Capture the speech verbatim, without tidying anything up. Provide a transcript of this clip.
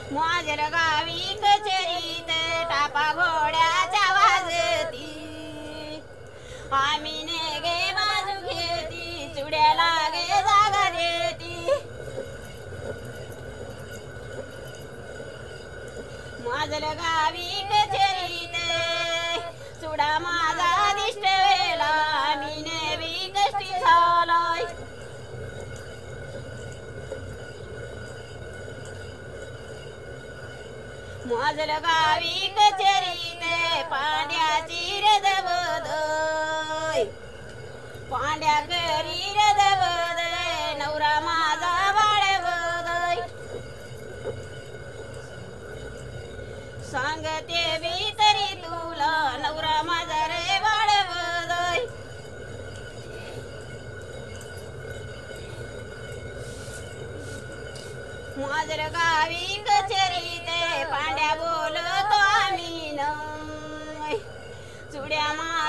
माझ्या गावी कचेरीत टापा घोड्याच्या वाजती आम्ही नेगे बाजू घेती चुड्या लागे जागा देती माझ्या गावी कचेरीत चुडा माझा दिष्ट वेला आम्ही नेवी कष्टी झालाय माझ्या गावी कचेरीत पांड्याची रदबदय पांड्या करी रदबदय नवरा माझा वाळवदय सांगते बी तरी तुला नवरा माझा रे वाळवदय माझ्या गावी कचेरीत पांड्या बोलतो आम्ही नाही चुड्या